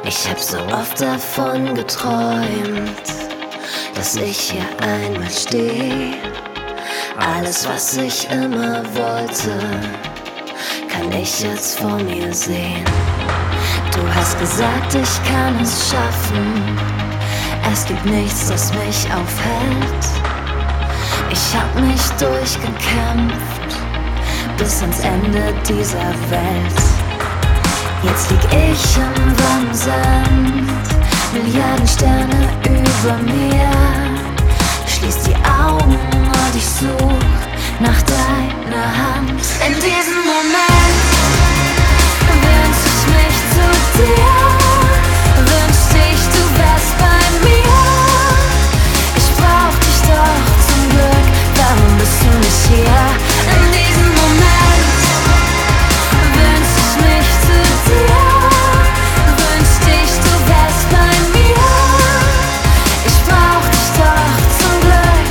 Ich hab so oft davon geträumt, dass ich hier einmal steh. Alles, was ich immer wollte, kann ich jetzt vor mir sehen. Du hast gesagt, ich kann es schaffen. Es gibt nichts, das mich aufhält. Ich hab mich durchgekämpft bis ans Ende dieser Welt. Jetzt lieg ich im warmen Sand, Milliarden Sterne über mir. Schließ die Augen und ich such nach deiner Hand. In diesem Moment wünsch ich mich zu dir, wünschte ich, du wärst bei mir. Ich brauch dich doch zum Glück, warum bist du nicht hier? In diesem Moment wünsch ich mich zu dir, wünschte ich, du wärst bei mir. Ich brauch dich doch zum Glück,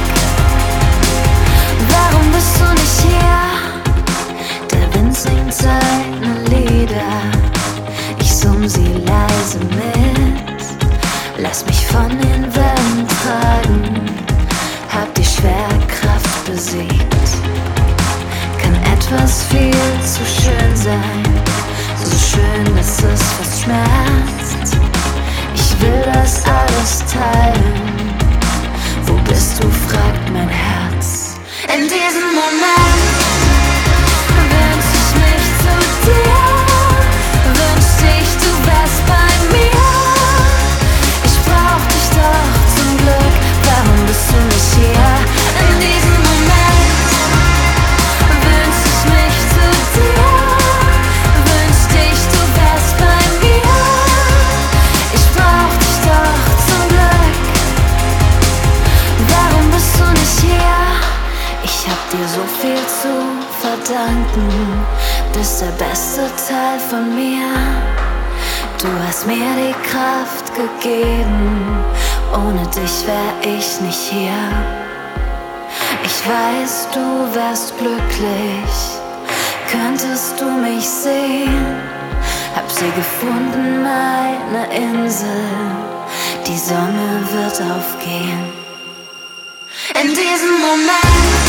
warum bist du nicht hier? Der Wind singt seine Lieder, ich summ sie leise mit. Lass mich von den Wellen tragen, hab die Schwerkraft besiegt. Kann etwas viel zu schön sein, so schön, dass es fast schmerzt. Ich will das alles teilen, wo bist du, fragt mein Herz. In diesem Moment wünsch ich mich zu dir, wünschte ich, du wärst bei mir. Ich brauch dich doch zum Glück, warum bist du nicht hier? In diesem Moment wünsch ich mich zu dir, wünschte ich, du wärst bei mir. Ich brauch dich doch zum Glück, warum bist du nicht hier? Ich hab dir so viel zu verdanken, bist der beste Teil von mir. Du hast mir die Kraft gegeben, ohne dich wär ich nicht hier. Ich weiß, du wärst glücklich, könntest du mich sehen. Hab sie gefunden, meine Insel, die Sonne wird aufgehen. In diesem Moment